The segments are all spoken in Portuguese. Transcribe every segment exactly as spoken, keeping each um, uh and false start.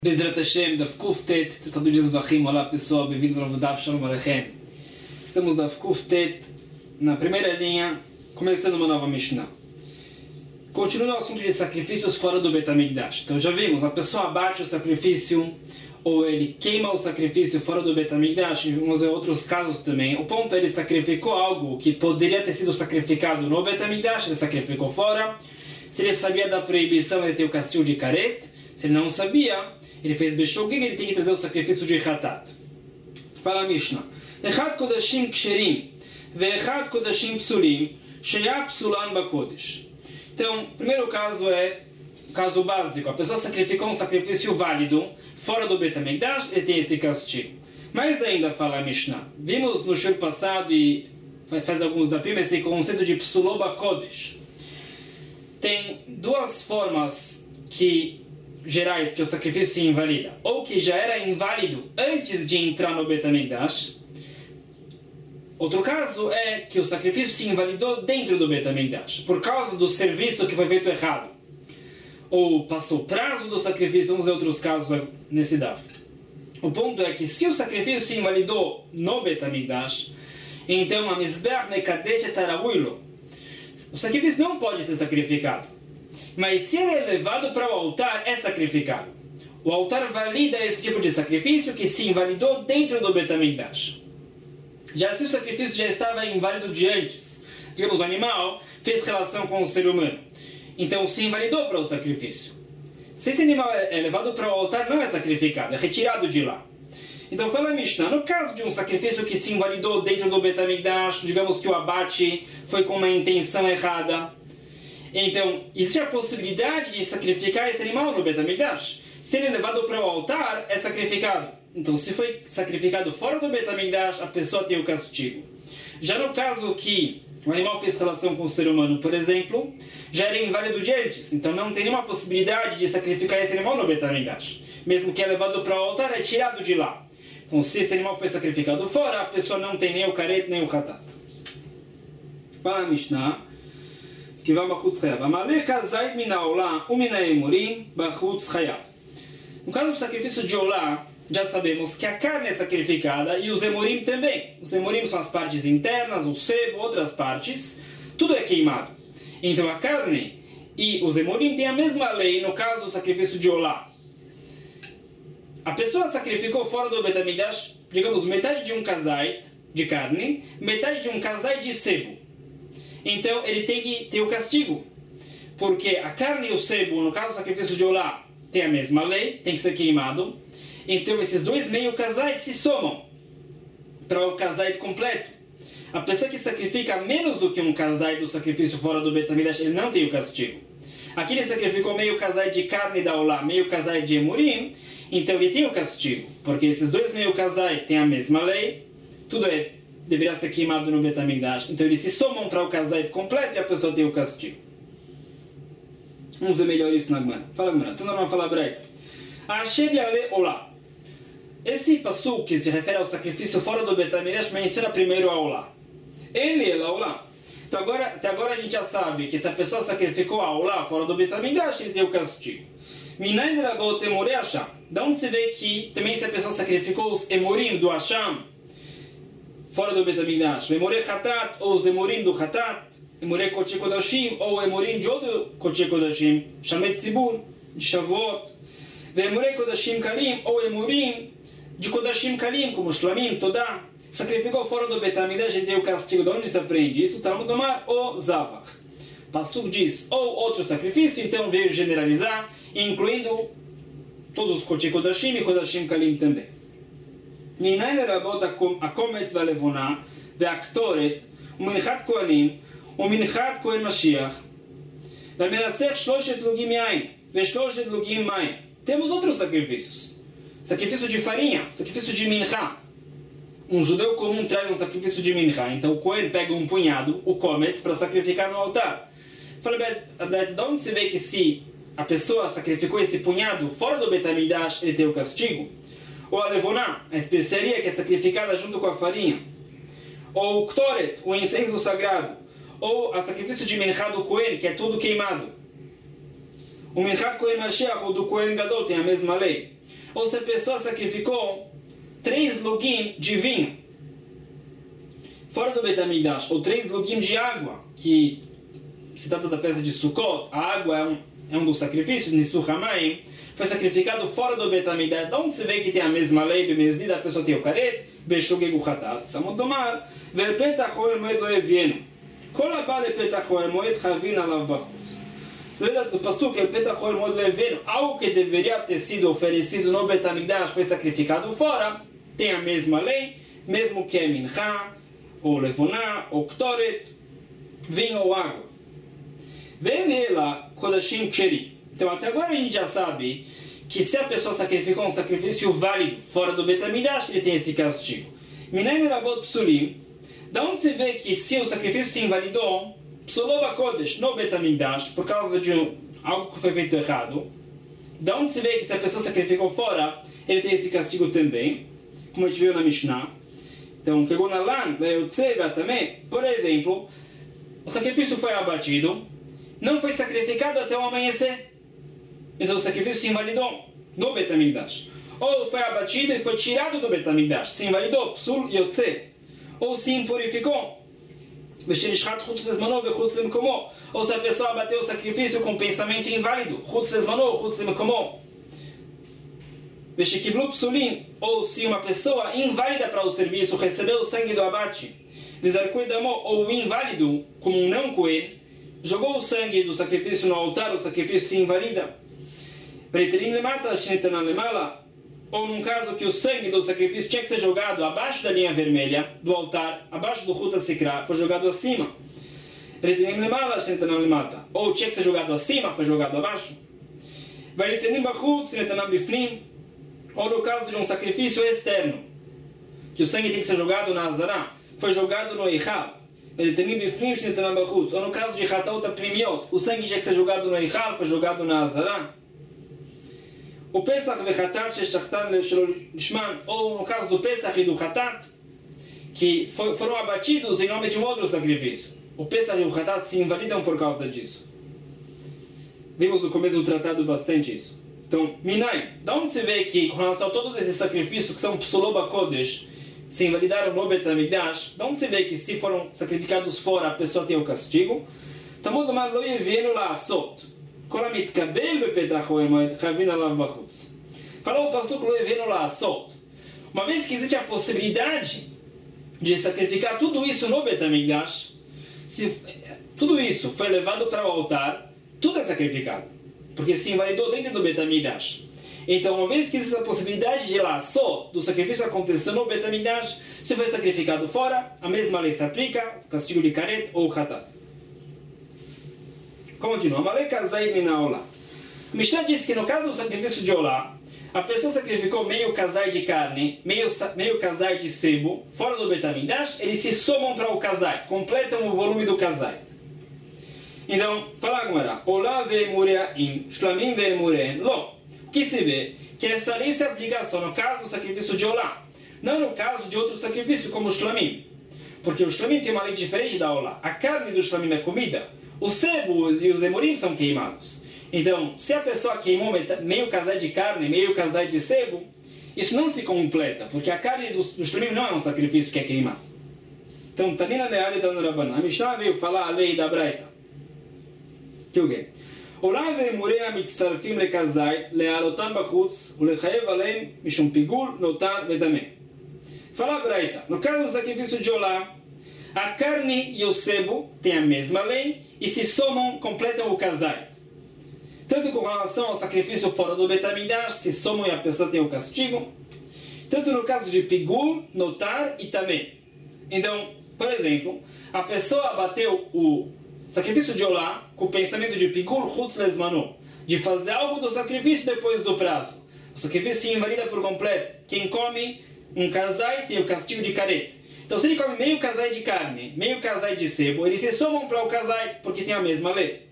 Bezrat Hashem, Daf Kuftet, Tratado de Zvachim. Olá pessoal, bem-vindos ao novo Daf Shalom Aleichem. Estamos Daf Kuftet, na primeira linha, começando uma nova Mishnah. Continuando o assunto de sacrifícios fora do Bet HaMikdash. Então já vimos, a pessoa abate o sacrifício, ou ele queima o sacrifício fora do Bet HaMikdash, vamos ver outros casos também. O ponto é ele sacrificou algo que poderia ter sido sacrificado no Bet HaMikdash, ele sacrificou fora. Se ele sabia da proibição, ele tem o castigo de karet. Se ele não sabia, ele fez beshogig, ele tem que trazer o sacrifício de hatat. Fala a Mishnah. Echad kodashim ksherim, veechad kodashim psulim, sheya psulan bakodesh. Então, o primeiro caso é o caso básico. A pessoa sacrificou um sacrifício válido fora do Bet HaMikdash, ele tem esse castigo. Mas ainda fala a Mishnah. Vimos no shur passado e faz alguns da prima esse conceito de psuló bakodesh. Tem duas formas que gerais que o sacrifício se invalida, ou que já era inválido antes de entrar no Bet HaMikdash. Outro caso é que o sacrifício se invalidou dentro do Bet HaMikdash, por causa do serviço que foi feito errado, ou passou o prazo do sacrifício. Vamos ver outros casos nesse daf. O ponto é que se o sacrifício se invalidou no Bet HaMikdash, então a Mizbeach Mekadesh et Harawilo, o sacrifício não pode ser sacrificado. Mas se ele é levado para o altar, é sacrificado. O altar valida esse tipo de sacrifício que se invalidou dentro do Bet HaMikdash. Já se o sacrifício já estava inválido de antes, digamos, o animal fez relação com o ser humano, então se invalidou para o sacrifício. Se esse animal é levado para o altar, não é sacrificado, é retirado de lá. Então fala a Mishnah, no caso de um sacrifício que se invalidou dentro do Bet HaMikdash, digamos que o abate foi com uma intenção errada, então, existe a possibilidade de sacrificar esse animal no Bet HaMikdash. Se ele é levado para o altar, é sacrificado. Então, se foi sacrificado fora do Bet HaMikdash, a pessoa tem o castigo. Já no caso que o animal fez relação com o ser humano, por exemplo, já era inválido de antes. Então, não tem nenhuma possibilidade de sacrificar esse animal no Bet HaMikdash. Mesmo que é levado para o altar, é tirado de lá. Então, se esse animal foi sacrificado fora, a pessoa não tem nem o karet, nem o hatat. Para a Mishnah, que vai bachutz chayav. Amalek hazait min haolah u min haemurim bachutz chayav. No caso do sacrifício de olá, já sabemos que a carne é sacrificada e os emurim também. Os emurim são as partes internas, o sebo, outras partes. Tudo é queimado. Então a carne e os emurim têm a mesma lei no caso do sacrifício de olá. A pessoa sacrificou fora do Bet HaMikdash, digamos, metade de um kazait de carne, metade de um kazait de sebo. Então ele tem que ter o castigo, porque a carne e o sebo, no caso do sacrifício de olá, tem a mesma lei, tem que ser queimado. Então esses dois meio kazait se somam para o kazait completo. A pessoa que sacrifica menos do que um kazait do sacrifício fora do Bet HaMikdash, ele não tem o castigo. Aqui ele sacrificou meio kazait de carne da olá, meio kazait de emurim, então ele tem o castigo, porque esses dois meio kazait têm a mesma lei, tudo é deverá ser queimado no Bet HaMikdash. Então eles se somam para o kazait completo e a pessoa tem o castigo. Vamos ver melhor isso na Gemara. Fala, Gemara. Então não fala breita. Asher yale olá. Esse passuco que se refere ao sacrifício fora do Bet HaMikdash menciona primeiro a olá. Ele é a olá. Então agora, até agora a gente já sabe que se a pessoa sacrificou a olá fora do Bet HaMikdash, ele tem o castigo. Minayin rabot emorei Hasham. Da onde se vê que também se a pessoa sacrificou os emurim do Hasham fora do Bet HaMikdash, Emorei Hatat, ou os Emorim do Hatat, Emorei Kodesh Kodashim, ou Emorim de outro Kodesh Kodashim, Shamet Tzibur, de Shavuot, Emorei Kodashim Kalim, ou Emorim de Kodashim Kalim, como Shlamim, Todá, sacrificou fora do Bet HaMikdash e deu o castigo. De onde se aprende isso? Talmud Omar, ou Zavach. Passuk diz, ou outro sacrifício, então veio generalizar, incluindo todos os Kodesh Kodashim e Kodashim Kalim também. מניין לרבות הקומץ והלבונה והקטורת ומנחת כהנים ומנחת כהן משיח והמנסח שלושת לוגים יין ושלושת לוגים מים. Temos outros sacrifícios. Sacrifício de farinha, sacrifício de minchá. Um judeu comum traz um sacrifício de minchá. Então o Cohen pega um punhado, o kometz, para sacrificar no altar. Fala, Beto, de onde se vê que se a pessoa sacrificou esse punhado fora do Bet HaMikdash, ele tem o castigo? Ou a levoná, a especiaria que é sacrificada junto com a farinha, ou o ktoret, o incenso sagrado, ou a sacrifício de minchá do Cohen, que é tudo queimado. O minchá Cohen Mashiach ou do Cohen Gadol tem a mesma lei. ou se a pessoa sacrificou três lugim de vinho fora do Beit HaMikdash, ou três lugim de água, que se trata da festa de Sukkot, a água é um, é um dos sacrifícios, Nisuch HaMayim, foi sacrificado fora do Beit HaMikdash. Então se vê que tem a mesma lei, bemezida, a pessoa tem o karet, beshogeg o chatat. Estamos domar, ver petach oel moed lo evienu. Kol haba le petach oel moed chavin alav bachutz. Você vê do pasuk, el petach oel moed lo evienu, algo que deveria ter sido oferecido no Beit HaMikdash foi sacrificado fora, tem a mesma lei, mesmo que é mincha, ou levoná, ou ktoret, vinho ou água. Vem nela kodashim ksheri. Então até agora a gente já sabe que se a pessoa sacrificou um sacrifício válido fora do Beit HaMikdash, ele tem esse castigo. Minayin rabot psulim. Da onde se vê que se o sacrifício se invalidou, psulov hakodesh no Beit HaMikdash, por causa de um, algo que foi feito errado, da onde se vê que se a pessoa sacrificou fora, ele tem esse castigo também, como a gente viu na Mishnah. Então, kegonalan, ve'yotzeva também, por exemplo, o sacrifício foi abatido, não foi sacrificado até o amanhecer. Então o sacrifício se invalidou no Beit HaMikdash. Ou foi abatido e foi tirado do Beit HaMikdash, se invalidou, psul yotze. Ou se impurificou. Ou se a pessoa abateu o sacrifício com pensamento inválido, ou se uma pessoa inválida para o serviço recebeu o sangue do abate, ou o inválido, como um não coelho, jogou o sangue do sacrifício no altar, o sacrifício se invalida. Ou num caso que o sangue do sacrifício tinha que ser jogado abaixo da linha vermelha do altar, abaixo do Ruta Sikra, foi jogado acima. Ou tinha que ser jogado acima, foi jogado abaixo. Ou no caso de um sacrifício externo, que o sangue tem que ser jogado na Azará, foi jogado no Eichal. Ou no caso de Hatat Primiot, o sangue tinha que ser jogado no Eichal, foi jogado na Azará. O Pesach e Hatat Sheshachtan Lishman, ou no caso do Pesach e do Hatat, que foram abatidos em nome de um outro sacrifício. O Pesach e o Hatat se invalidam por causa disso. Vimos no começo do tratado bastante isso. Então, Minai, da onde se vê que com relação a todos esses sacrifícios que são Psuloba Kodesh, se invalidaram no Beit HaMikdash, da onde se vê que se foram sacrificados fora, a pessoa tem o castigo? Talmud Omar lo yevienu la'asot. Kol hamitkabel bepetach oel moed chavin alav bachutz. Falou o pasuk lo yevienu la'asot. Uma vez que existe a possibilidade de sacrificar tudo isso no Beit HaMikdash, se tudo isso foi levado para o altar, tudo é sacrificado, porque se invalidou dentro do Beit HaMikdash. Então, uma vez que existe a possibilidade de lá só do sacrifício acontecer no Beit HaMikdash, se foi sacrificado fora, a mesma lei se aplica, castigo de karet ou hatat. Continua. Amalek Azai Minaolá. O Mishnah diz que no caso do sacrifício de Olá, a pessoa sacrificou meio casai de carne, meio, meio casai de sebo, fora do Beit HaMikdash, eles se somam para o casai, completam o volume do casai. Então, fala agora. Olá ve'emure'im, shlamim ve'emure'en, lo. O que se vê? Que essa lei se aplica só no caso do sacrifício de Olá, não no caso de outro sacrifício, como o shlamim. Porque o shlamim tem uma lei diferente da Olá. A carne do shlamim é comida, o sebo e os emurim são queimados. Então, se a pessoa queimou meio casai de carne, meio casai de sebo, isso não se completa, porque a carne do, do shlamim não é um sacrifício que é queimado. Então, Tanina Leal e Tanura Banan. A Mishnah veio falar a lei da Braita. Que o quê? Olá ve'emure'im mitztarfim lekazai le'alotam bachutz ulechayev aleim mishum pigul notar vedameh. Fala a Braita. No caso do sacrifício de Olá, a carne e o sebo têm a mesma lei e se somam, completam o casai. Tanto com relação ao sacrifício fora do Beit HaMikdash, se somam e a pessoa tem o castigo. Tanto no caso de pigul, notar e tameh. Então, por exemplo, a pessoa abateu o sacrifício de Olá com o pensamento de pigul chutz lezmano, de fazer algo do sacrifício depois do prazo. O sacrifício se invalida por completo. Quem come um casai tem o castigo de karet. Então, se ele come meio casai de carne, meio casai de sebo, eles se somam para o casai porque tem a mesma lei.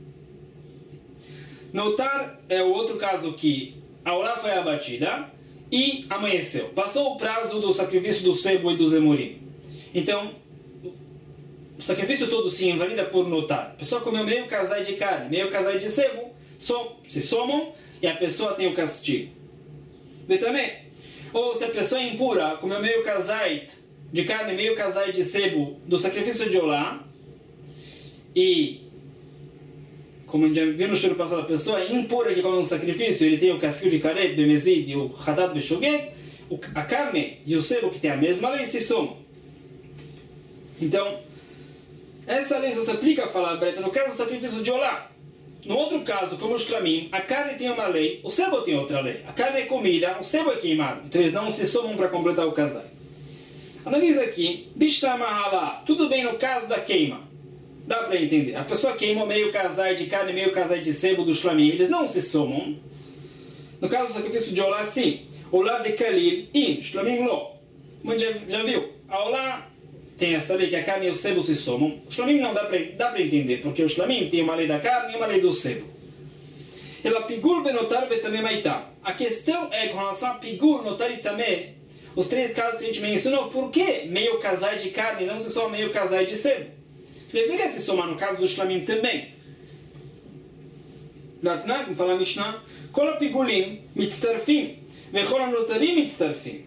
Notar é o outro caso que a Olá foi abatida e amanheceu. Passou o prazo do sacrifício do sebo e do zemurim. Então, o sacrifício todo se invalida por notar. A pessoa comeu meio casai de carne, meio casai de sebo, som, se somam e a pessoa tem o castigo. também. Ou se a pessoa é impura, comeu meio kazait de carne, meio kazait de sebo do sacrifício de Olá, e, como a gente já viu no estudo passado, a pessoa é impura que come um sacrifício, ele tem o castigo de karet, bemezid e o hatat beshogeg, a carne e o sebo que tem a mesma lei se somam. Então, essa lei só se aplica a falar breta no caso do sacrifício de Olá. No outro caso, como os shlamim, a carne tem uma lei, o sebo tem outra lei. A carne é comida, o sebo é queimado. Então eles não se somam para completar o casal. Analisa aqui, Bishta Mahala, tudo bem no caso da queima. Dá para entender. A pessoa queimou meio casai de carne, meio casai de sebo do shlamim. Eles não se somam. No caso do sacrifício de Olá, sim. Olá de Kalil, in, shlamim lo. Mas já, já viu? A Olá tem essa lei que a carne e o sebo se somam. O shlamim não dá para entender, porque o shlamim tem uma lei da carne e uma lei do sebo. Ela pigul benotar betame maitá. A questão é com relação a pigul, notar e tamé, os três casos que a gente mencionou, por que meio casai de carne não se soma meio casai de sebo? Deveria se somar no caso do shlamim também. Latna, como fala a Mishnah, kol pigulim mitztarfim, vechol anotarim mitztarfim.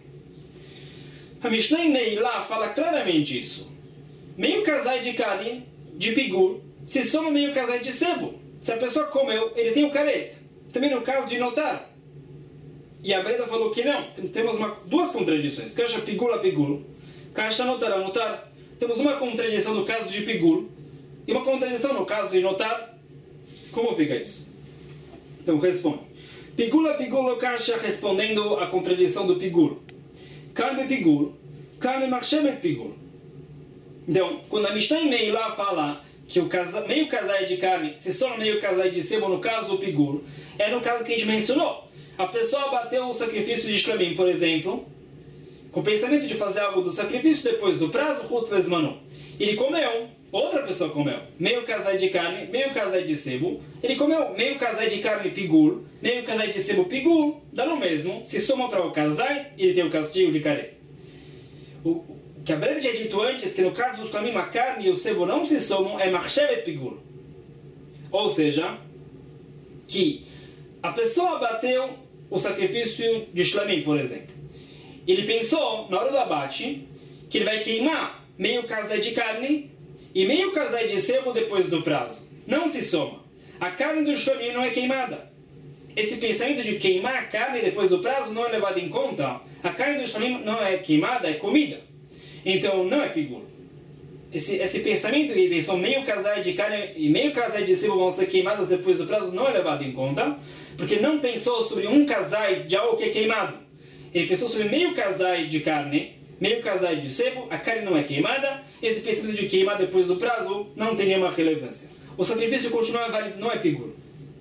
A Mishnah em Neilá fala claramente isso. Meio casai de carne, de pigul, se soma meio casai de sebo. Se a pessoa comeu, ele tem o caret. Também no caso de notar. E a Breda falou que não. Temos uma, duas contradições. Caixa pigul a pigul. Caixa notar a notar. Temos uma contradição no caso de pigul. E uma contradição no caso de notar. Como fica isso? Então responde. Pigul a pigul, caixa respondendo a contradição do pigul. Carne pigul, carne marchemet pigul. Então, quando a Mishnah em Meilá fala que o casa, meio casai de carne se soma meio casai de sebo no caso do pigul, é no caso que a gente mencionou. A pessoa bateu o sacrifício de shlamim, por exemplo, com o pensamento de fazer algo do sacrifício depois do prazo, Hutz Lesmanu. Ele comeu, outra pessoa comeu, meio casai de carne, meio casai de sebo. Ele comeu meio casai de carne pigul, meio casai de sebo pigul, dá no mesmo, se soma para o casai, ele tem o castigo de caret. O que a Breda tinha dito antes, que no caso do shlamim a carne e o sebo não se somam, é marchevet pigul. Ou seja, que a pessoa bateu o sacrifício de shlamim, por exemplo. Ele pensou, na hora do abate, que ele vai queimar meio casai de carne e meio casai de sebo depois do prazo. Não se soma. A carne do shlamim não é queimada. Esse pensamento de queimar a carne depois do prazo não é levado em conta. A carne do shlamim não é queimada, é comida. Então não é pigul. Esse, esse pensamento que pensou meio casai de carne e meio casai de sebo vão ser queimadas depois do prazo não é levado em conta, porque não pensou sobre um casai de algo que é queimado. Ele pensou sobre meio casai de carne, meio casai de sebo, a carne não é queimada, esse pensamento de queimar depois do prazo não tem nenhuma relevância. O sacrifício continua válido, não é pigul.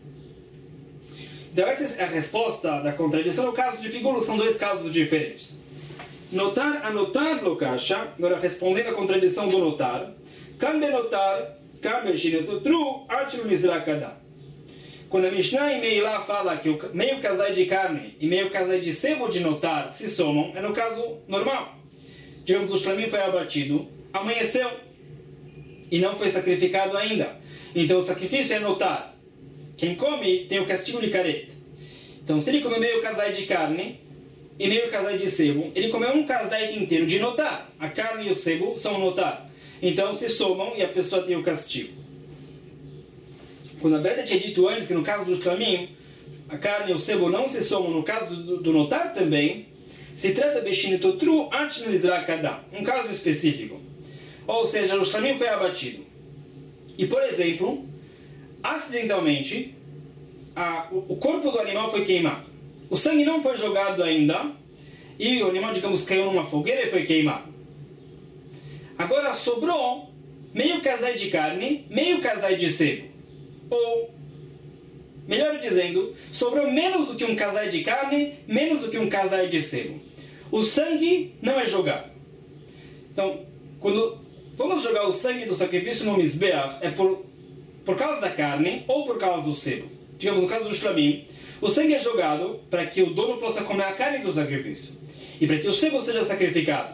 Então essa é a resposta da contradição. No caso de pigul são dois casos diferentes. Notar, anotar, lokasha, agora respondendo à contradição do notar, kan benotar, kan beshinetotru, achru mizrakada. Quando a Mishnah em Meilá fala que o meio casai de carne e meio casai de sebo de notar se somam, é no caso normal. Digamos, o shlamim foi abatido, amanheceu e não foi sacrificado ainda. Então o sacrifício é notar. Quem come tem o castigo de caret. Então se ele come meio casai de carne e meio casai de sebo, ele comeu um casai inteiro de notar. A carne e o sebo são notar. Então se somam e a pessoa tem o castigo. Quando a Breda tinha dito antes que no caso do shlamim, a carne e o sebo não se somam, no caso do, do notar também, se trata beshinetotru atnelizrakada, um caso específico. Ou seja, o shlamim foi abatido. E, por exemplo, acidentalmente, a, o corpo do animal foi queimado. O sangue não foi jogado ainda, e o animal, digamos, caiu numa fogueira e foi queimado. Agora sobrou meio casai de carne, meio casai de sebo. Ou, melhor dizendo, sobrou menos do que um casai de carne, menos do que um casai de sebo. O sangue não é jogado. Então, quando vamos jogar o sangue do sacrifício no Mizbeach, é por, por causa da carne ou por causa do sebo. Digamos, no caso do shlamim, o sangue é jogado para que o dono possa comer a carne do sacrifício e para que o sebo seja sacrificado.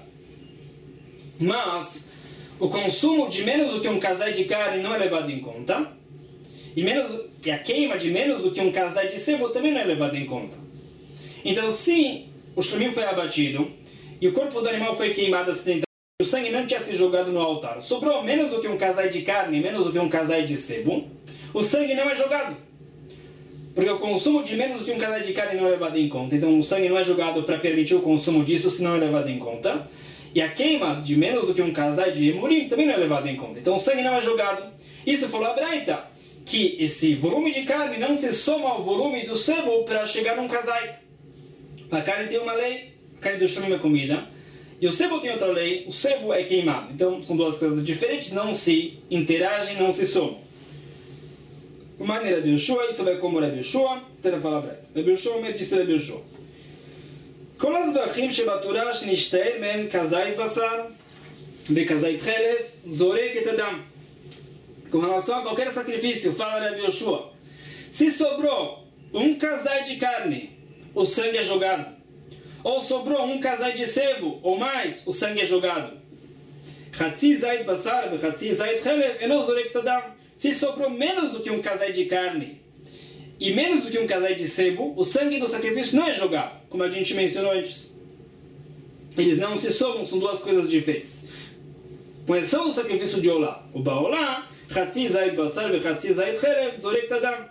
Mas o consumo de menos do que um casai de carne não é levado em conta. E, menos, e a queima de menos do que um casai de sebo também não é levada em conta. Então, se o shlamim foi abatido e o corpo do animal foi queimado acidentalmente, o sangue não tinha sido jogado no altar, sobrou menos do que um casai de carne, menos do que um casai de sebo, o sangue não é jogado. Porque o consumo de menos do que um casai de carne não é levado em conta. Então o sangue não é jogado para permitir o consumo disso, se não é levado em conta. E a queima de menos do que um casai de emurim também não é levado em conta. Então o sangue não é jogado. Isso falou a Braita, que esse volume de carne não se soma ao volume do sebo para chegar num casai. A carne tem uma lei, a carne do shlamim é comida. E o sebo tem outra lei, o sebo é queimado. Então são duas coisas diferentes, não se interagem, não se somam. De maneira de Yoshua, isso vai como Rabi Yoshua, então fala para ele. Rabi Yoshua, me disse Rabi Yoshua. כל הזבחים שבתורה שנשתעל מהם כזית בשר וכזית חלב, זורק את הדם. Com relação a qualquer sacrifício, fala Rabi Yoshua, se sobrou um casai de carne, o sangue é jogado. Ou sobrou um casai de sebo, ou mais, o sangue é jogado. Chatzi zait basar ve chatzi zait chelev, eno zorek tadam. Se sobrou menos do que um casai de carne e menos do que um casai de sebo, o sangue do sacrifício não é jogado, como a gente mencionou antes. Eles não se somam, são duas coisas diferentes. Com exceção do sacrifício de Olá. O Baolá, chatzi zait basar ve chatzi zait chelev, zorek tadam.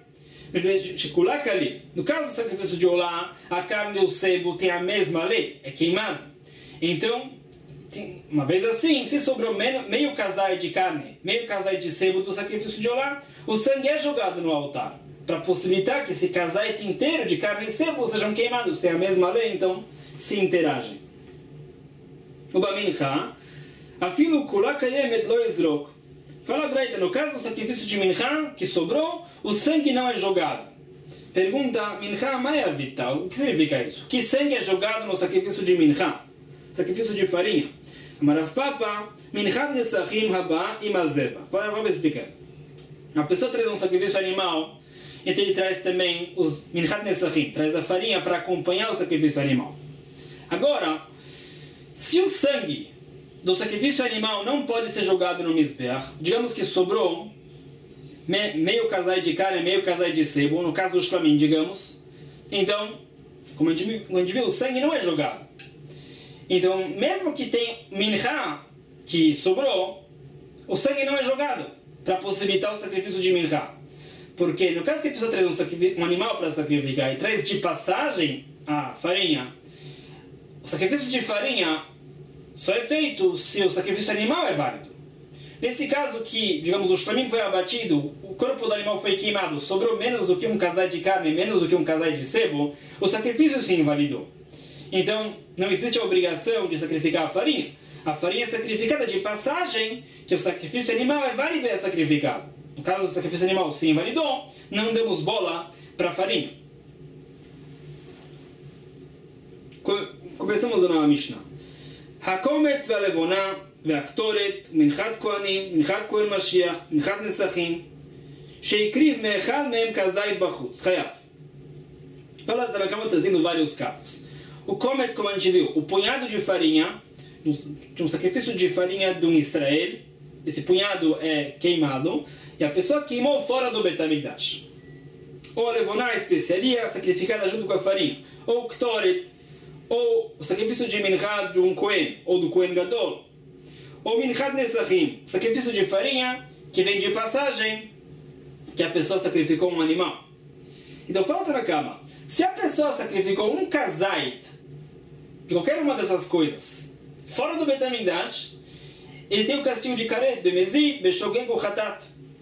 No caso do sacrifício de Olá, a carne e o sebo têm a mesma lei, é queimado. Então, uma vez assim, se sobrou meio casai de carne, meio casai de sebo do sacrifício de Olá, o sangue é jogado no altar, para possibilitar que esse casai inteiro de carne e sebo sejam queimados, tem a mesma lei, então se interagem. O Bamincha, afilo kula kayemet lo ezrok. Fala Braita, no caso do sacrifício de Mincha, que sobrou, o sangue não é jogado. Pergunta, Mincha Maya Vital, o que significa isso? Que sangue é jogado no sacrifício de Mincha? Sacrifício de farinha. Marav Papa, Mincha Nesachim Haba Imazeba. Vamos explicar. A pessoa traz um sacrifício animal, então ele traz também os Mincha Nesachim, traz a farinha para acompanhar o sacrifício animal. Agora, se o sangue do sacrifício animal não pode ser jogado no Mizbeach, digamos que sobrou me, meio casai de carne, meio casai de sebo, no caso do shlamim, digamos, então, como a gente, como a gente viu, o sangue não é jogado. Então, mesmo que tenha mincha que sobrou, o sangue não é jogado para possibilitar o sacrifício de mincha. Porque no caso que a pessoa traz um, um animal para sacrificar e traz de passagem a farinha, o sacrifício de farinha só é feito se o sacrifício animal é válido. Nesse caso que, digamos, o shlamim foi abatido, o corpo do animal foi queimado, sobrou menos do que um casai de carne, menos do que um casai de sebo, o sacrifício se invalidou. Então, não existe a obrigação de sacrificar a farinha. A farinha é sacrificada de passagem, que o sacrifício animal é válido e é sacrificado. No caso do sacrifício animal se invalidou, não demos bola para a farinha. Começamos a nova Mishnah. הקומץ והלבונה והקטורת ומנחת כהנים, מנחת כהן משיח, מנחת נסכים שהקריב מאחד מהם כזית בחוץ, חייב. Fala, estamos trazendo vários casos. O comet, como a gente viu, o punhado de farinha, de um sacrifício de farinha de um Israel, esse punhado é queimado, e a pessoa queimou fora do Bet HaMikdash. Ou a levoná, a especiaria, sacrificada junto com a farinha. Ou o ktoret, ou o sacrifício de minchad de um Kohen, ou do Kohen Gadol, ou minchad nesachim, o sacrifício de farinha, que vem de passagem, que a pessoa sacrificou um animal. Então fala na cama, se a pessoa sacrificou um kazait, de qualquer uma dessas coisas, fora do Bet HaMikdash, ele tem o castigo de karet, bemezid, beshogen ou hatat.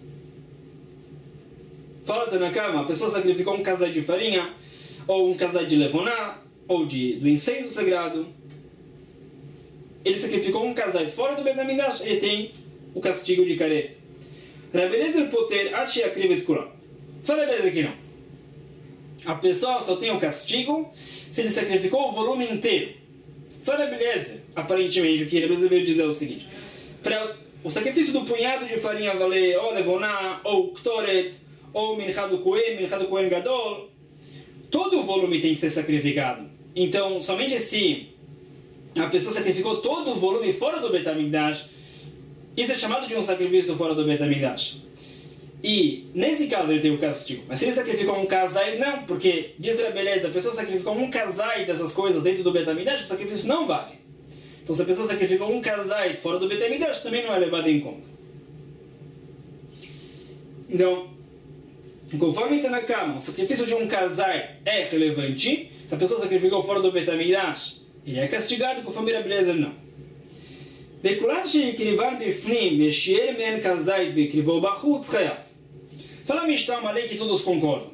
Fala na cama, a pessoa sacrificou um kazait de farinha, ou um kazait de levoná, ou de, do incenso sagrado, ele sacrificou um casai fora do Bet HaMikdash, ele tem o castigo de karet. Rabi Eliezer poter ad she'akriv et kulam. Fala beleza aqui não. A pessoa só tem o castigo se ele sacrificou o volume inteiro. Fala beleza, aparentemente o que Rabi Eliezer veio dizer é o seguinte: para o sacrifício do punhado de farinha valer ou levoná, ou ktoret, ou minchad do Kohen, minchad do Kohen Gadol, todo o volume tem que ser sacrificado. Então, somente se a pessoa sacrificou todo o volume fora do Bet HaMikdash, isso é chamado de um sacrifício fora do Bet HaMikdash. E nesse caso ele tem o castigo. Mas se ele sacrificou um kazait, não, porque diz a beleza, a pessoa sacrificou um kazait dessas coisas dentro do Beit HaMikdash, o sacrifício não vale. Então se a pessoa sacrificou um kazait fora do Beit HaMikdash, também não é levado em conta. Então, conforme está na cama, o sacrifício de um kazait é relevante. Se a pessoa sacrificou fora do Beit HaMikdash, ele é castigado, conforme a beleza não. בכולן שהקריבן בפנים ושיער מהן כזית והקריבו בחוץ חייב. Fala a Mishnah, uma lei que todos concordam.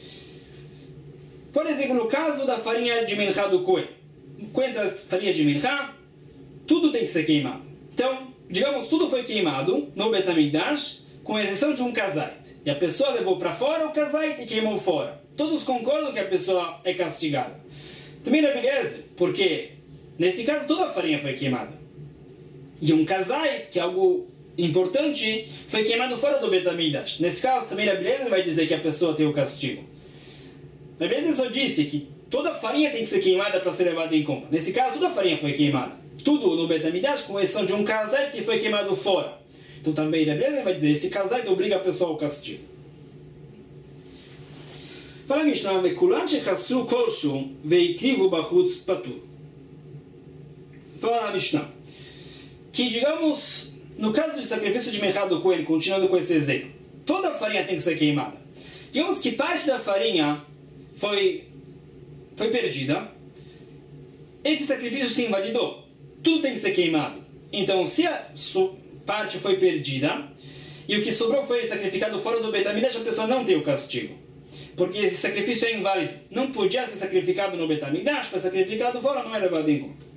Por exemplo, no caso da farinha de minchá do Kohen. Cohen traz farinha de minchá, tudo tem que ser queimado. Então, digamos, tudo foi queimado no Beit HaMikdash, com exceção de um kazait. E a pessoa levou para fora o kazait e queimou fora. Todos concordam que a pessoa é castigada. Também é beleza, porque nesse caso toda a farinha foi queimada. E um kazait, que é algo importante, foi queimado fora do Beit HaMikdash. Nesse caso, também a beleza vai dizer que a pessoa tem o castigo. A beleza só disse que toda a farinha tem que ser queimada para ser levada em conta. Nesse caso, toda a farinha foi queimada. Tudo no Beit HaMikdash, com exceção de um kazait que foi queimado fora. Então também a beleza vai dizer, esse kazait obriga a pessoa ao castigo. Fala a Mishnah, וכולן שחסרו כלשהו והקריבו בחוץ פטור. Fala a Mishnah que, digamos, no caso do sacrifício de minchá do Kohen, continuando com esse exemplo, toda a farinha tem que ser queimada. Digamos que parte da farinha foi, foi perdida, esse sacrifício se invalidou, tudo tem que ser queimado. Então, se a parte foi perdida e o que sobrou foi sacrificado fora do Beit HaMikdash, a pessoa não tem o castigo, porque esse sacrifício é inválido. Não podia ser sacrificado no Beit HaMikdash, foi sacrificado fora, não é levado em conta.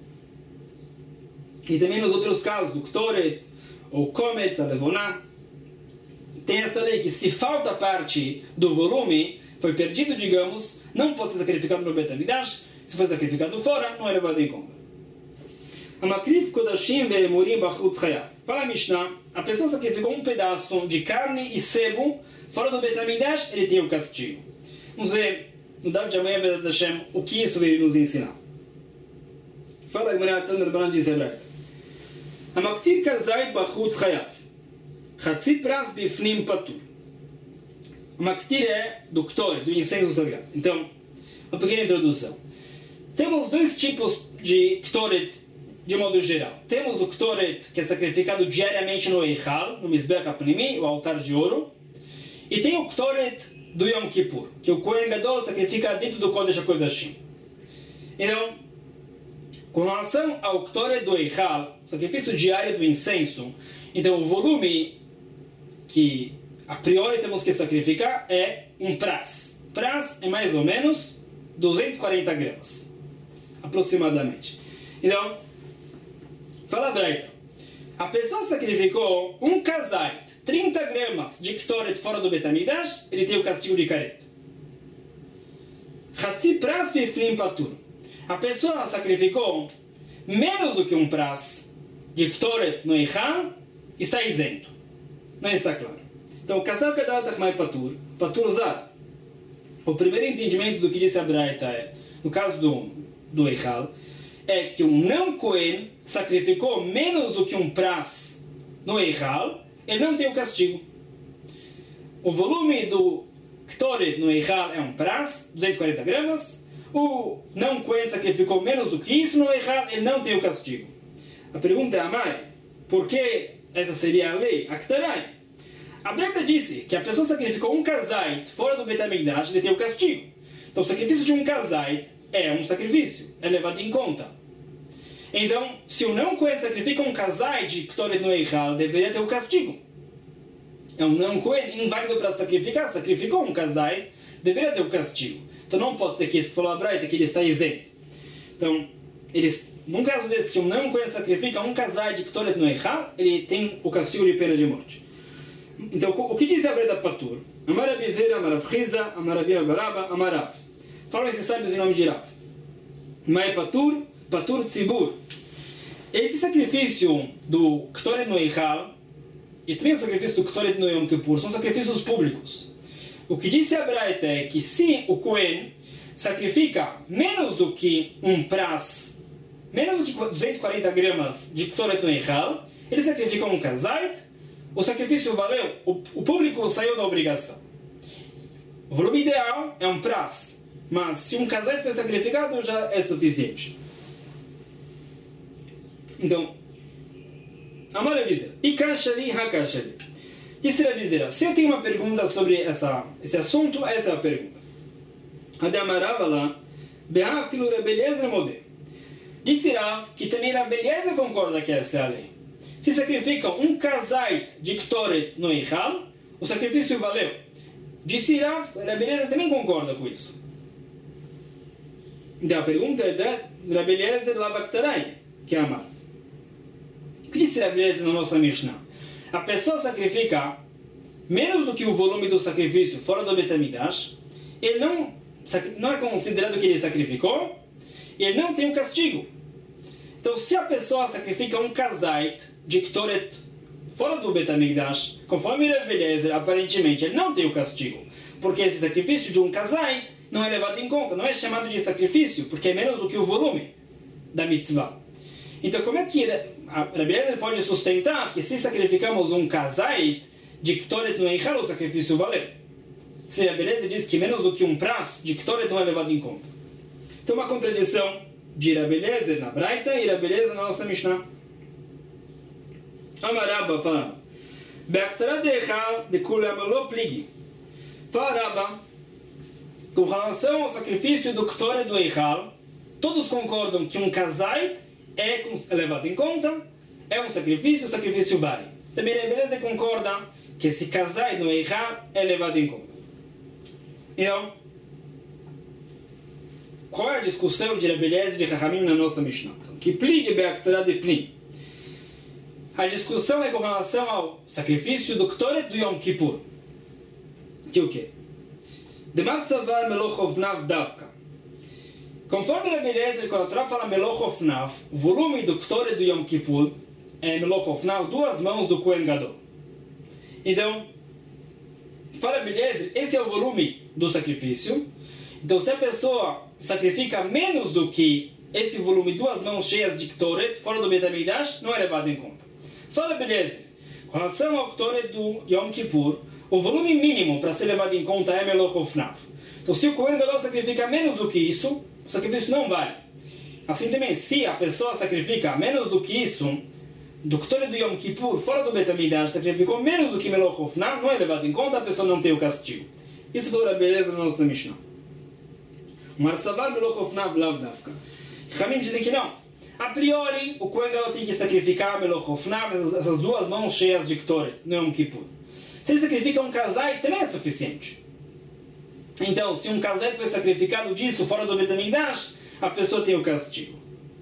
E também nos outros casos, do Ktoret, ou Kometz, a Levoná, tem essa lei que se falta parte do volume, foi perdido, digamos, não pode ser sacrificado no Beit HaMikdash, se foi sacrificado fora, não é levado em conta. Amakriv kodashim ve'emurim bachutz chayav. Fala a Mishnah, a pessoa sacrificou um pedaço de carne e sebo fora do Beit HaMikdash, ele tem o castigo. Vamos ver, no Daf de amanhã, Bezat Hashem, o que isso veio nos ensinar. Fala a Gemara Tana Rabbanan de Hebraica. המקטיר כזית בחוץ חייב, חצי פרס בפנים פטור. המקטיר é do Ktoret, do incenso sagrado. Então, uma pequena introdução. Temos dois tipos de Ktoret de modo geral. Temos o Ktoret que é sacrificado diariamente no Eichal, no Mizbech HaPnimi, o altar de ouro. E tem o Ktoret do Yom Kippur, que o Kohen Gadol sacrifica dentro do Kodesh HaKodashim. Então, com relação ao Ktoret do Eichal, sacrifício diário do incenso, então o volume que a priori temos que sacrificar é um pras. Pras é mais ou menos duzentos e quarenta gramas, aproximadamente. Então, fala a Braita, a pessoa sacrificou um kazait, trinta gramas de Ktoret fora do Beit HaMikdash, ele tem o castigo de karet. Hatzi pras bifnim patur. A pessoa sacrificou menos do que um pras de Ktoret no Eichal, está isento. Não está claro. Então, o casal que dá Tachmai Patur, Patur Zad. O primeiro entendimento do que disse a Braita é, no caso do, do Eichal, é que um não Kohen sacrificou menos do que um pras no Eichal, ele não tem o castigo. O volume do Ktoret no Eichal é um pras, duzentos e quarenta gramas. O não Kohen sacrificou menos do que isso no Eichal, ele não tem o castigo. A pergunta é, Amai, por que essa seria a lei? Aktarai. A Braita disse que a pessoa sacrificou um kazait fora do Beit HaMikdash, ele tem o castigo. Então o sacrifício de um kazait é um sacrifício, é levado em conta. Então, se o não Kohen sacrifica um kazait de Ktoret no Eichal, deveria ter o castigo. É um não Kohen inválido para sacrificar, sacrificou um kazait, deveria ter o castigo. Então não pode ser que isso que falou a Braita, que ele está isento. Então, eles, num caso desse que um não Kohen sacrifica um kazait de Ktoret no Eichal, ele tem o castigo de pena de morte. Então, o que diz a Braita Patur? Amarav Bezerra, Amarav Chizda, Amarav Baraba, Amarav. Falam esses sábios em nome de Rav. Mai Patur, Patur Tzibur. Esse sacrifício do Ktoret no Eichal e também o sacrifício do Ktoret no Yom Kippur são sacrifícios públicos. O que disse a Braita é que se o Kohen sacrifica menos do que um pras, menos do que duzentos e quarenta gramas de Ktoret no Eichal, ele sacrifica um kazait, o sacrifício valeu, o, o público saiu da obrigação. O volume ideal é um prazo, mas se um casal foi sacrificado já é suficiente. Então, Amar Ravizera, Ikashali Hakashali. Disse Ravizera, se eu tenho uma pergunta sobre essa, esse assunto, essa é a pergunta. Ademarava lá, Behafilu Rebeleza Modé. Disse Rav que também a beleza concorda que essa é a lei. Se sacrificam um kazait de Ktoret no Eichal, o sacrifício valeu. Disse Rav, a beleza também concorda com isso. Então a pergunta é da beleza de Lavaktarai, que é Amar. O que disse a beleza na nossa Mishnah? A pessoa sacrifica menos do que o volume do sacrifício fora do Betamidash, ele não, não é considerado que ele sacrificou, e ele não tem um castigo. Então, se a pessoa sacrifica um kazait de Ktoret fora do Betamigdash, conforme a beleza, aparentemente ele não tem o castigo, porque esse sacrifício de um kazait não é levado em conta, não é chamado de sacrifício, porque é menos do que o volume da mitzvah. Então, como é que a beleza pode sustentar que se sacrificamos um kazait de Ktoret no Eichal, o sacrifício valeu? Se a beleza diz que menos do que um pras de Ktoret não é levado em conta. Então, uma contradição de Rabelezer na Braita e Rabelezer na nossa Mishnah. Amarabba fala, Be'aktara de'echal de kulam lo pligi. Fala Rabba, com relação ao sacrifício do Ktoret do Eichal, todos concordam que um kazait é levado em conta, é um sacrifício, o sacrifício vale. Também Rabelezer concorda que esse kazait no Eichal é levado em conta. Então, qual é a discussão de Rabelezer e de Chachamim na nossa Mishnah? Que pligue be'aktara de pnim. A discussão é com relação ao sacrifício do Ktoret do Yom Kippur. Que o quê? Demar tzavar melochofnav davka. Conforme Rabelezer, quando a Torá fala melochofnav, o volume do Ktoret do Yom Kippur é melochofnav, duas mãos do Kohen Gadol. Então, fala Rabelezer, esse é o volume do sacrifício. Então, se a pessoa sacrifica menos do que esse volume, duas mãos cheias de Ktoret, fora do Betamigdash, não é levado em conta. Fala beleza, com relação ao Ktoret do Yom Kippur, o volume mínimo para ser levado em conta é Melochofnav. Então, se o Kohen Gadol sacrifica menos do que isso, o sacrifício não vale. Assim também, se a pessoa sacrifica menos do que isso, do Ktoret do Yom Kippur, fora do Betamigdash, sacrificou menos do que Melochofnav, não é levado em conta, a pessoa não tem o castigo. Isso foi a beleza da nossa Mishnah. Marsavar Melochofnav lav davka. Chamim dizem que não. A priori, o Kohen Gadol tem que sacrificar Melochofnav, essas duas mãos cheias de Ktoret, no Yom Kippur. Se ele sacrifica um kazait, também é suficiente. Então, se um kazait foi sacrificado disso fora do Betamigdash, a pessoa tem o castigo.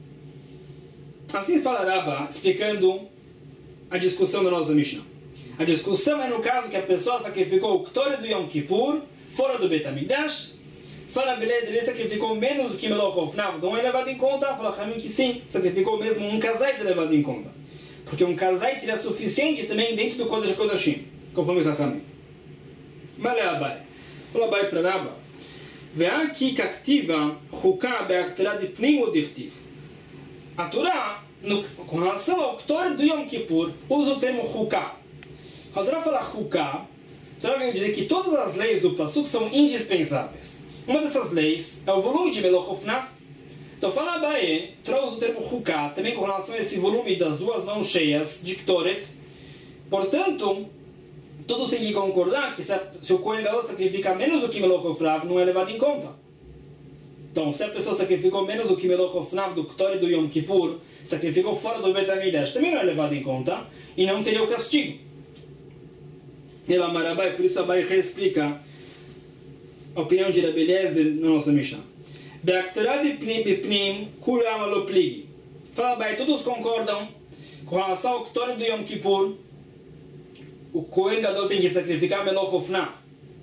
Assim fala Rabba, explicando a discussão da nossa Mishnah. A discussão é no caso que a pessoa sacrificou o Ktoret do Yom Kippur fora do Betamigdash. Fala beleza, ele sacrificou menos do que Melochofnav, não é levado em conta? Fala Chamim que sim, sacrificou mesmo um kazait levado em conta. Porque um kazait seria suficiente também dentro do Kodesh HaKodashim, conforme o Chamim. Malé Abai. Fala Abai para Rabba. Ve'aki kaktiva chuká be'aktara de pnim ou dirtiv. A Torá, no, com relação ao Ktoret do Yom Kippur, usa o termo chuká. Quando a Torá fala chuká, a Torá vem dizer que todas as leis do Pasuk são indispensáveis. Uma dessas leis é o volume de Melochofnav. Então, fala Abaye, trouxe o termo Chuká, também com relação a esse volume das duas mãos cheias de Ktoret. Portanto, todos têm que concordar que se, a, se o Kohen Gadol sacrifica menos do que Melochofnav, não é levado em conta. Então, se a pessoa sacrificou menos do que Melochofnav do Ktoret do Yom Kippur, sacrificou fora do Betamigdash, também não é levado em conta e não teria o castigo. E lá Marabai, por isso Abai reexplica a opinião de Rabelezer na nossa Mishnah. Be'aktara de pnim bipnim kulam lo pligi. Fala bem, todos concordam com relação ao Ktoret do Yom Kippur, o Kohen Gadol tem que sacrificar Melochofnav.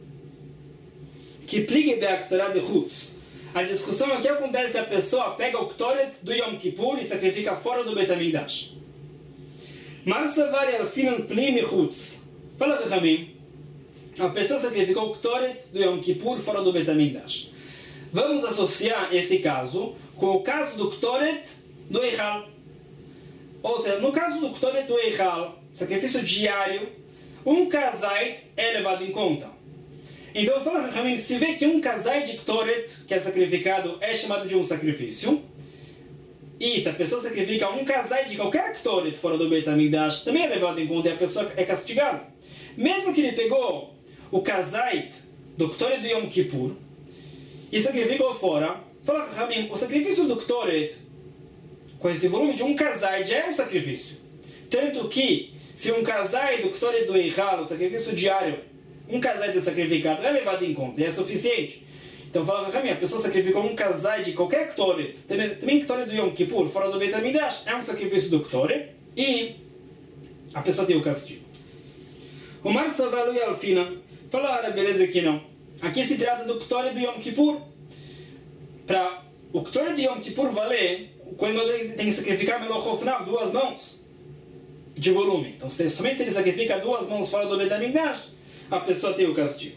Que pligi be'aktara de chutz. A discussão é o que acontece se a pessoa pega o Ktoret do Yom Kippur e sacrifica fora do Betamigdash. Marsavar yalfinan pnim e chutz. Fala Chachamim. A pessoa sacrificou o Ktoret do Yom Kippur fora do Betamigdash. Vamos associar esse caso com o caso do Ktoret do Eichal. Ou seja, no caso do Ktoret do Eichal, sacrifício diário um kazait é levado em conta. Então, fala Rahamim, se vê que um kazait de ktoret, que é sacrificado, é chamado de um sacrifício, e se a pessoa sacrifica um kazait de qualquer ktoret fora do Beit HaMikdash, também é levado em conta e a pessoa é castigada. Mesmo que ele pegou o kazait do ktoret do Yom Kippur e sacrificou fora, fala Rahamim, o sacrifício do ktoret, com esse volume de um kazait, já é um sacrifício. Tanto que, se um kazait do ktoret do Eichal, o sacrifício diário, um kazait é sacrificado, é levado em conta, e é suficiente. Então fala Rahamim, a pessoa sacrificou um kazait de qualquer ktoret, também, também ktoret do Yom Kippur, fora do Beit HaMikdash, é um sacrifício do ktoret, e a pessoa tem o castigo. O Mar Savalu e Alfina falaram, beleza que não. Aqui se trata do ktoret do Yom Kippur. Para o ktoret do Yom Kippur valer, quando ele tem que sacrificar Melochofnav, duas mãos de volume. Então, se, somente se ele sacrifica duas mãos fora do Beit HaMikdash, a pessoa tem o castigo.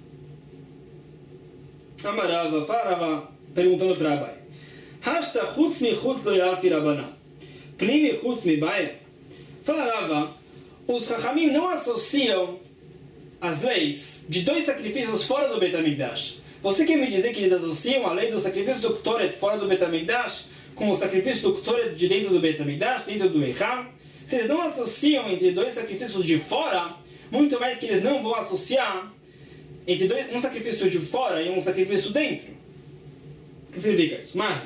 Amarava, falava, perguntando para Abai. Hashta chutz mi chutz lo yafi rabanan. Pnimi chutz mi baia. Falava, os Chachamim não associam as leis de dois sacrifícios fora do Beit HaMikdash. Você quer me dizer que eles associam a lei do sacrifício do Ktoret fora do Beit HaMikdash com o sacrifício do Ktoret de dentro do Beit HaMikdash, dentro do Eichal? Se eles não associam entre dois sacrifícios de fora, muito mais que eles não vão associar entre dois, um sacrifício de fora e um sacrifício dentro. O que significa isso? Mahi.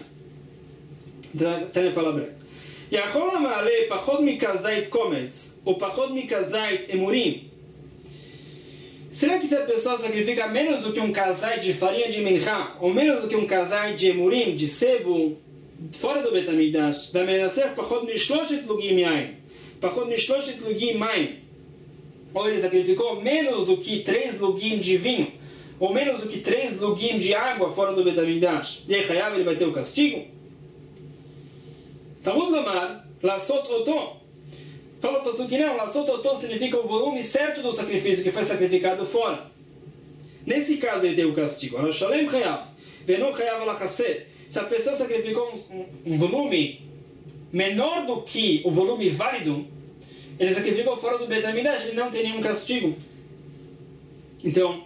Tânia fala branco. Yachol ha'ma'aleh pachod mikazait kometz, ou pachod mikazait emurim. Será que se a pessoa sacrifica menos do que um kazait de farinha de minchá, ou menos do que um kazait de emurim, de sebo, fora do Beit HaMikdash, vai merecer pachod mishloshet lugim yain, pachod mishloshet lugim maim, ou ele sacrificou menos do que três lugim de vinho, ou menos do que três lugim de água fora do Beit HaMikdash, de Chayav ele vai ter o castigo? Talmud Lomar, Lassot Oto. Fala para o que não, Lassot Oto significa o volume certo do sacrifício que foi sacrificado fora. Nesse caso ele tem o castigo. Shalem Chayav, Venon Chayav Alachased. Se a pessoa sacrificou um, um volume menor do que o volume válido, ele sacrificou fora do Beit HaMikdash, ele não tem nenhum castigo. Então,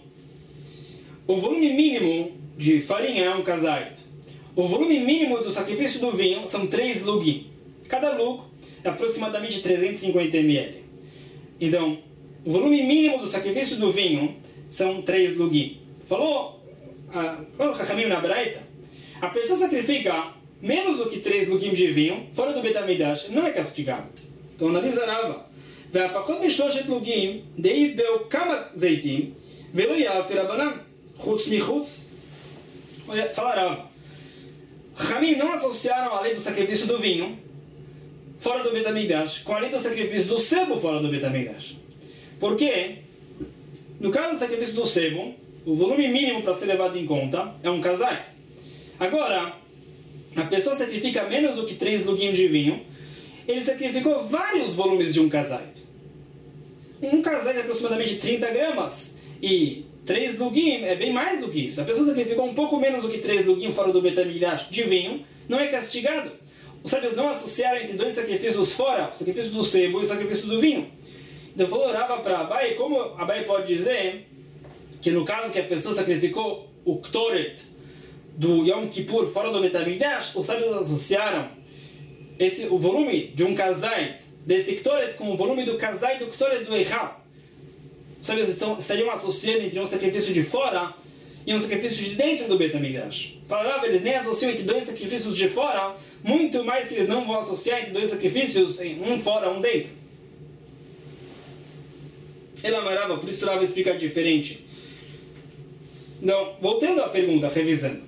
o volume mínimo de farinha é um kazait. O volume mínimo do sacrifício do vinho são três lugim. Cada lug é aproximadamente trezentos e cinquenta mililitros. Então, o volume mínimo do sacrifício do vinho são três lugim. Falou o Chachamim na Braita, a pessoa sacrifica menos do que três lugim de vinho, fora do Beit HaMikdash, não é castigado. Então analisa Rava. והפחות משלושת לוגים, דאית בו כמה זיתים, ולא יאפי רבנן, חוץ מחוץ. Fala Rava. Chachamim não associaram a lei do sacrifício do vinho fora do Beit HaMikdash com a lei do sacrifício do sebo fora do Beit HaMikdash. Por quê? No caso do sacrifício do sebo, o volume mínimo para ser levado em conta é um kazait. Agora, a pessoa sacrifica menos do que três lugim de vinho, ele sacrificou vários volumes de um kazait. Um kazait é aproximadamente trinta gramas e três lugim é bem mais do que isso. A pessoa sacrificou um pouco menos do que três lugim fora do Beit HaMikdash de vinho, não é castigado. Os sábios não associaram entre dois sacrifícios fora, o sacrifício do sebo e o sacrifício do vinho. Então eu orava para Abai, como Abai pode dizer que no caso que a pessoa sacrificou o Ktoret do Yom Kippur fora do Beit HaMikdash, os sábios associaram esse, o volume de um kazait desse Ktoret com o volume do kazait do Ktoret do Eichal. Os sábios estariam associando entre um sacrifício de fora e um sacrifício de dentro do Beit HaMikdash. Falaram, eles nem associam entre dois sacrifícios de fora, muito mais que eles não vão associar entre dois sacrifícios, um fora, um dentro. Ela amarava, por isso Rava explicar diferente. Então, voltando à pergunta, revisando.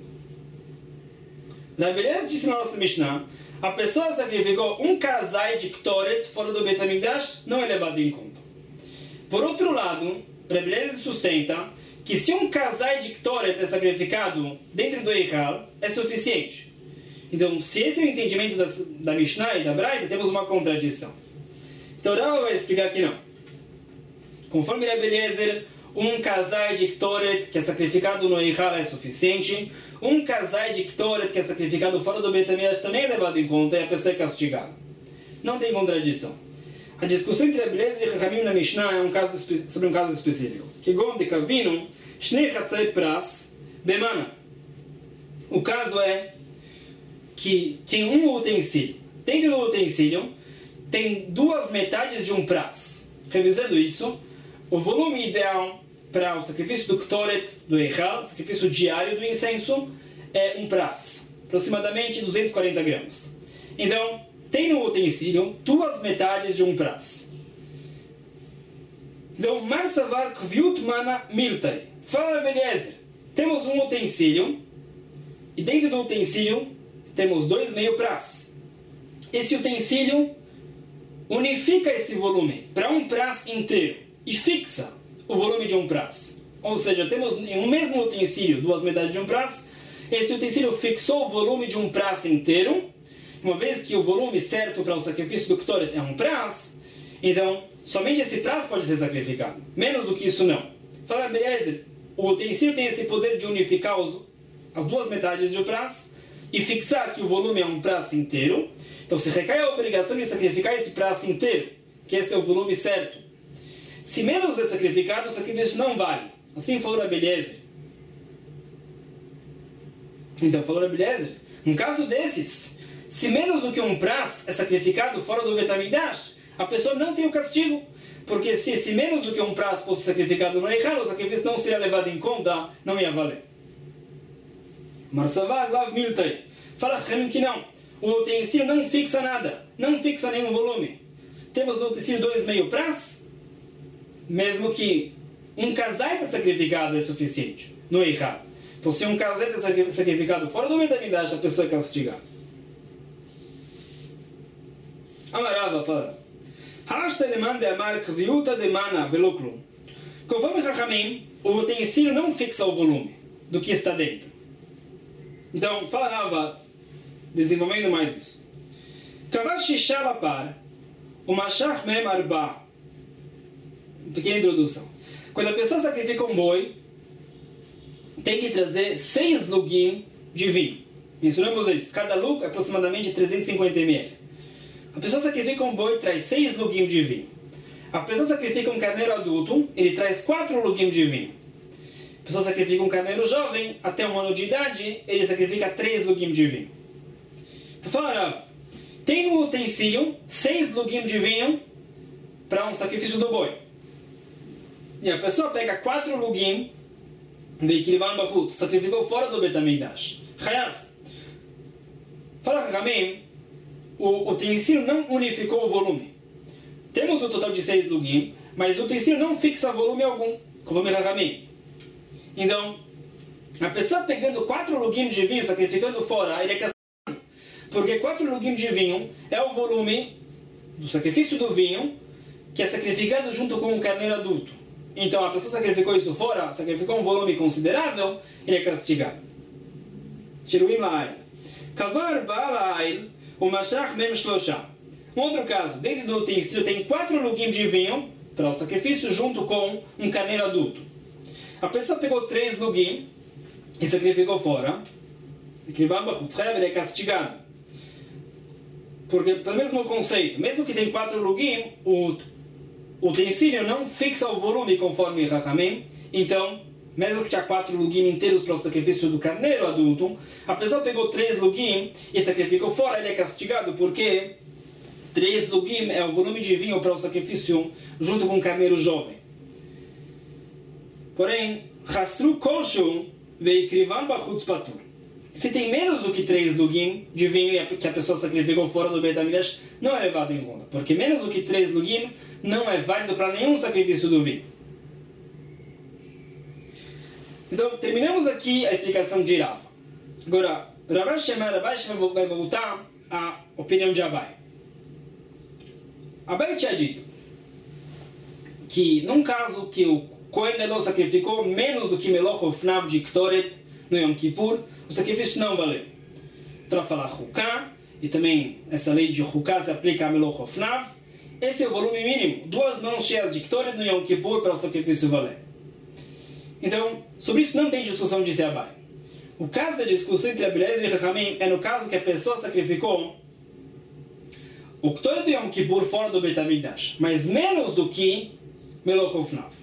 Na beleza disse na nossa Mishnah, a pessoa sacrificou um kazait de Ktoret fora do Beit HaMikdash, não é levado em conta. Por outro lado, Rebbe sustenta que se um kazait de Ktoret é sacrificado dentro do Eichal, é suficiente. Então, se esse é o entendimento da, da Mishnah e da Braita, temos uma contradição. Então, Rava vai explicar que não. Conforme Rebbe Eliezer, um kazait de Ktoret que é sacrificado no Eichal é suficiente. Um kazait de Ktoret que é sacrificado fora do Beit HaMikdash também é levado em conta e a pessoa é castigada. Não tem contradição. a discussão entre Abelhezer e Chachamim na Mishnah é um caso, sobre um caso específico. Que Gom de Kavinu, Shnei Chatzai Pras, Bemana. O caso é que tem um utensílio. Dentro do utensílio, tem duas metades de um pras. Revisando isso, o volume ideal para o sacrifício do Ktoret, do Eichal, o sacrifício diário do incenso, é um pras. Aproximadamente duzentos e quarenta gramas. Então, tem no utensílio duas metades de um pras. Então, Marsavar Kviut Mana Miltai. Fala, Abelhezer, temos um utensílio, e dentro do utensílio temos dois meio pras. Esse utensílio unifica esse volume para um pras inteiro e fixa o volume de um pras. Ou seja, temos em um mesmo utensílio duas metades de um pras. Esse utensílio fixou o volume de um pras inteiro. Uma vez que o volume certo para o sacrifício do Ktoret é um pras, então somente esse pras pode ser sacrificado. Menos do que isso não. Fala, beleza, o utensílio tem esse poder de unificar os, as duas metades do pras e fixar que o volume é um pras inteiro. Então se recai a obrigação de sacrificar esse pras inteiro, que esse é o volume certo. Se menos é sacrificado, o sacrifício não vale. Assim falou a beleza. Então falou a beleza, num caso desses, se menos do que um pras é sacrificado fora do Betamigdash, a pessoa não tem o castigo. Porque se, se menos do que um pras fosse sacrificado no Eichal, o sacrifício não seria levado em conta, não ia valer. Marsavar Lav Miltai. Fala que não. O utensílio não fixa nada. Não fixa nenhum volume. Temos no utensílio dois meio pras. Mesmo que um casaita sacrificado é suficiente no Eichal. Então se um casaita é sacrificado fora do Betamigdash, a pessoa é castigada. Amarava fala, Hashta demanda amar kviuta demana veloklum. Conforme Chachamim, o utensílio não fixa o volume do que está dentro. Então, falava, desenvolvendo mais isso. Kavash shisha par, o mashach mem arba. Pequena introdução. Quando a pessoa sacrifica um boi, tem que trazer seis lugim de vinho. Mencionamos isso. Cada lug é aproximadamente trezentos e cinquenta mililitros. A pessoa sacrifica um boi e traz seis lugim de vinho. A pessoa sacrifica um carneiro adulto, ele traz quatro lugim de vinho. A pessoa sacrifica um carneiro jovem, até um ano de idade, ele sacrifica três lugim de vinho. Então fala, tem no utensílio seis lugim de vinho para um sacrifício do boi. E a pessoa pega quatro lugim, sacrificou fora do Betamigdash. Chayav. Fala Chachamim, o utensílio não unificou o volume. Temos um total de seis lugim, mas o utensílio não fixa volume algum, conforme Chachamim. Então, a pessoa pegando quatro lugim de vinho, sacrificando fora, ele é castigado. Porque quatro lugim de vinho é o volume do sacrifício do vinho, que é sacrificado junto com um carneiro adulto. Então, a pessoa sacrificou isso fora, sacrificou um volume considerável, ele é castigado. Tiruim la'ail. Kavar ba'ala'ail. O mashach mem shlosha. Um outro caso, dentro do utensílio tem quatro lugim de vinho para o sacrifício junto com um carneiro adulto. A pessoa pegou três lugim e sacrificou fora. Ele é castigado. Porque, pelo mesmo conceito, mesmo que tem quatro lugim, o utensílio não fixa o volume conforme Chachamim. Então, mesmo que tinha quatro lugim inteiros para o sacrifício do carneiro adulto, a pessoa pegou três lugim e sacrificou fora, ele é castigado porque três lugim é o volume de vinho para o sacrifício junto com o carneiro jovem. Porém, Chastru Kolshu veikrivan bachutz patur. Se tem menos do que três lugim de vinho que a pessoa sacrificou fora do Betamigdash, não é levado em conta, porque menos do que três lugim não é válido para nenhum sacrifício do vinho. Então, terminamos aqui a explicação de Rav. Agora, Rav Shema, Rav Shema vai voltar à opinião de Abai. Abai tinha dito que, num caso que o Kohen Gadol sacrificou menos do que Meloch Ofnav de Ktoret no Yom Kippur, o sacrifício não valeu. Então, falar Huká, e também essa lei de Huká se aplica a Meloch Ofnav. Esse é o volume mínimo, duas mãos cheias de Ktoret no Yom Kippur para o sacrifício valer. Então, sobre isso não tem discussão de Abai. O caso da discussão entre Abelhezer e Chachamim é no caso que a pessoa sacrificou o Ktoret do Yom Kippur fora do Beit HaMikdash, mas menos do que Meloch Ufnav.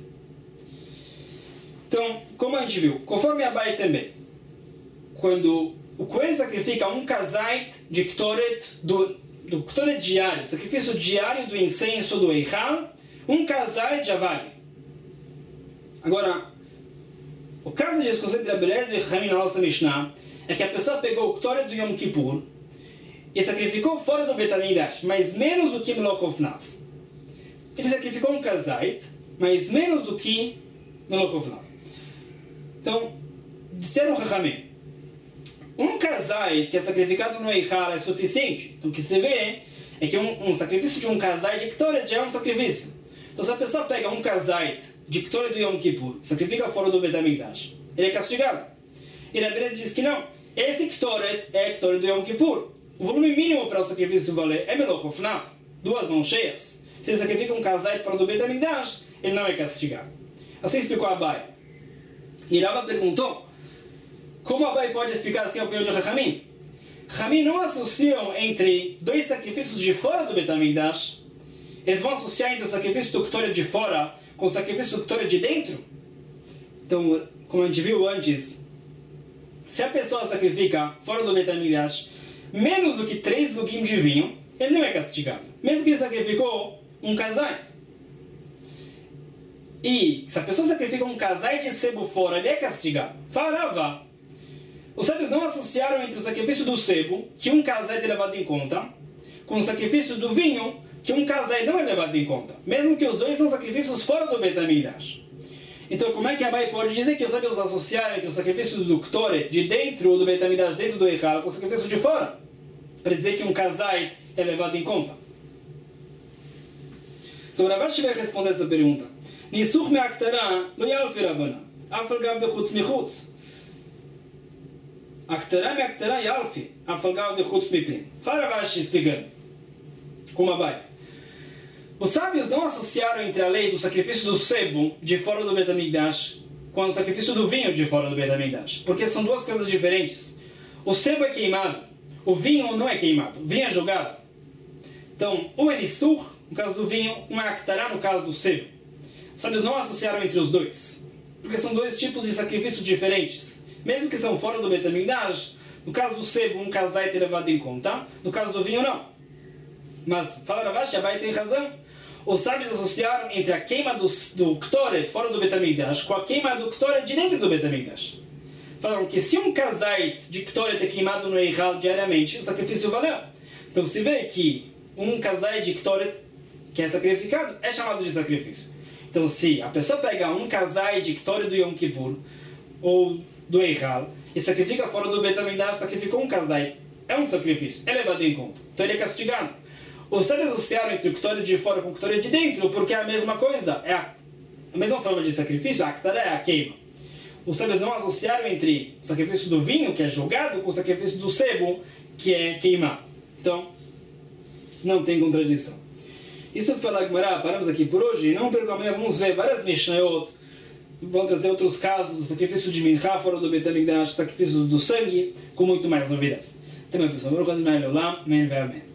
Então, como a gente viu, conforme Abai também, quando o Kohen sacrifica um kazait de Ktoret, do, do Ktoret diário, sacrifício diário do incenso do Eichal, um kazait já vale. Agora, o caso de discussão entre Abelez e Chachamim na nossa Mishnah é que a pessoa pegou o Ktoret do Yom Kippur e sacrificou fora do Beit HaMikdash, mas menos do que Meloch Ufnav. Ele sacrificou um kazait, mas menos do que Meloch Ufnav. Então, disseram Chachamim, um kazait que é sacrificado no Eichal é suficiente. Então, o que se vê é que um, um sacrifício de um kazait de Ktoret já é um sacrifício. Então, se a pessoa pega um kazait de Ktoret do Yom Kippur, sacrifica fora do Beit HaMikdash, ele é castigado. E a Bíblia diz que não. Esse Ktoret é Ktoret do Yom Kippur. O volume mínimo para o sacrifício valer é Meloch Ufnav, duas mãos cheias. Se ele sacrifica um kazait fora do Beit HaMikdash, ele não é castigado. Assim explicou Abai. E Rava perguntou, como Abai pode explicar assim a opinião de Chachamim? Chachamim não associam entre dois sacrifícios de fora do Beit HaMikdash. Eles vão associar entre o sacrifício do Ktoret de fora com o sacrifício do Ktoret de dentro? Então, como a gente viu antes, se a pessoa sacrifica fora do Beit HaMikdash menos do que três lugim de vinho, ele não é castigado. Mesmo que ele sacrificou um kazait. E se a pessoa sacrifica um kazait de sebo fora, ele é castigado. Fala, os sábios não associaram entre o sacrifício do sebo, que um kazait é levado em conta, com o sacrifício do vinho, que um kazait não é levado em conta. Mesmo que os dois são sacrifícios fora do Beit HaMikdash. Então, como é que Abai pode dizer que os sábios associaram entre o sacrifício do Ktoret de dentro do Beit HaMikdash, dentro do Eichal, com o sacrifício de fora? Para dizer que um kazait é levado em conta. Então, Ravashi vai responder essa pergunta. Nisuch me'aktara lo yalfi rabana, afal gav de chutz michutz. Aktara me'aktara yalfi, afal gav de chutz mipin. Fala Ravashi explicando. Como Abai. Os sábios não associaram entre a lei do sacrifício do sebo de fora do Beit HaMikdash com o sacrifício do vinho de fora do Beit HaMikdash, porque são duas coisas diferentes. O sebo é queimado, o vinho não é queimado, o vinho é jogado. Então, um é nisuch, no caso do vinho, um é aktará, no caso do sebo. Os sábios não associaram entre os dois, porque são dois tipos de sacrifícios diferentes. Mesmo que são fora do Beit HaMikdash, no caso do sebo, um kazait é levado em conta, no caso do vinho, não. Mas, fala Ravashi, Abai tem razão. Os sábios associaram entre a queima do, do Ktoret fora do Beit HaMikdash com a queima do Ktoret de dentro do Beit HaMikdash. Falaram que se um kazait de Ktoret é queimado no Eichal diariamente, o sacrifício valeu. Então se vê que um kazait de Ktoret que é sacrificado é chamado de sacrifício. Então se a pessoa pega um kazait de Ktoret do Yom Kippur ou do Eichal e sacrifica fora do Beit HaMikdash, sacrificou um kazait, é um sacrifício, é levado em conta. Então ele é castigado. Os sábios associaram entre o Ktoret de fora com o Ktoret de dentro, porque é a mesma coisa, é a, a mesma forma de sacrifício, a Aktara é a queima. Os sábios não associaram entre o sacrifício do vinho, que é jogado, com o sacrifício do sebo, que é queimado. Então, não tem contradição. Isso foi a Gemara, paramos aqui por hoje. Não percam amanhã, vamos ver várias Mishnayot. Vamos trazer outros casos do sacrifício de Mincha fora do Beit HaMikdash, sacrifícios do sangue, com muito mais novidades. Até mais, pessoal. Amém.